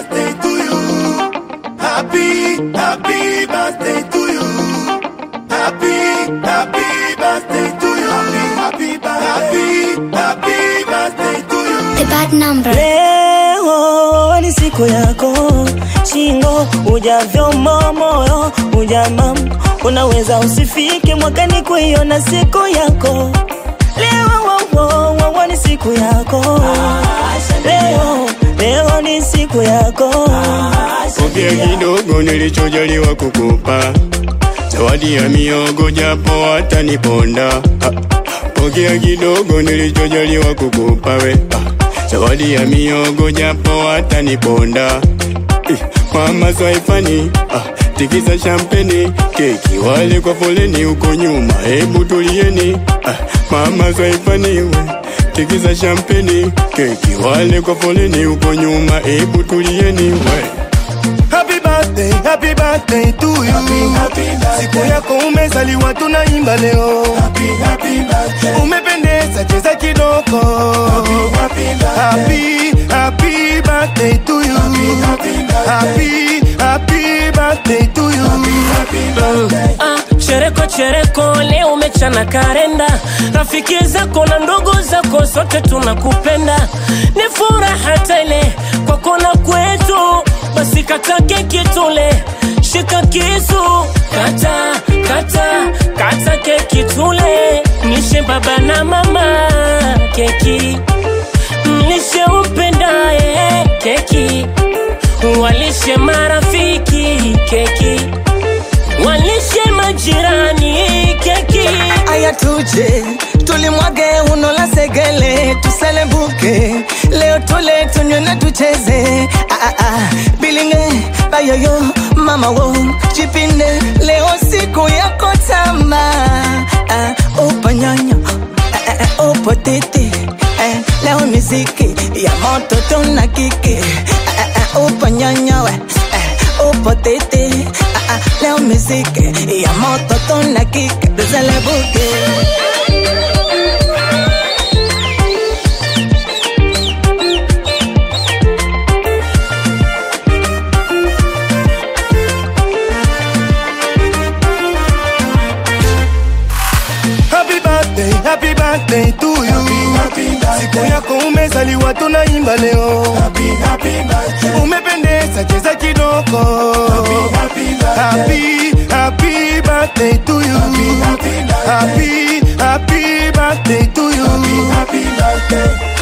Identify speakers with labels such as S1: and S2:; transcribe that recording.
S1: birthday to you. Happy birthday to you. Happy birthday to you. Happy birthday to you.
S2: The bad number.
S3: Leo ni siku yako, shingo ujavyo moyo ujamam. Unaweza usifike mwakani kuiona siku yako. Leo ni siku yako. Leo ni siku yako.
S4: Pokea kidogo nilichojaliwa kukupa, zawadi ya miogo japo hata niponda. Pokea kidogo nilichojaliwa kukupa we, zawadi ya miogo japo hata niponda. Mama Swaifani, tikisa champagne, keki wale kwa foleni uko nyuma, hebu tulieni. Mama Swaifani we, tikisa champagne, keki wale kwa foleni uko nyuma, hebu tulieni we.
S1: Happy birthday to you. Siku yako umezaliwa tunaimba leo. Happy birthday. Umependeza cheza kidogo. Happy birthday to you. Happy birthday to you.
S5: Chereko leo umechana karenda. Rafiki zako na ndugu zako sote tunakupenda. Ni furaha tele kwa kona kwetu. Basi kata keki tule, shika kisu, kata keki tule. Nishe baba na mama keki, nishe upendaye keki, walishe marafiki keki, walishe majirani keki.
S3: Aya tuje, tulimwage uno la segele, tuselebuke. Leo tule tunywe na tucheze. Bilinge, bayoyo, mama wo, chipinde. Leo siku yako tama. Upa nyanya, upa titi. Leo muziki ya moto tuna kiki. Upa nyanya we, upa titi. Leo muziki ya moto tuna kiki. Tuselebuke.
S1: Happy birthday to you. Siku yako umezaliwa tunaimba leo. Happy birthday. Umependeza cheza kidogo. Happy birthday to you. Happy birthday to you. Happy birthday.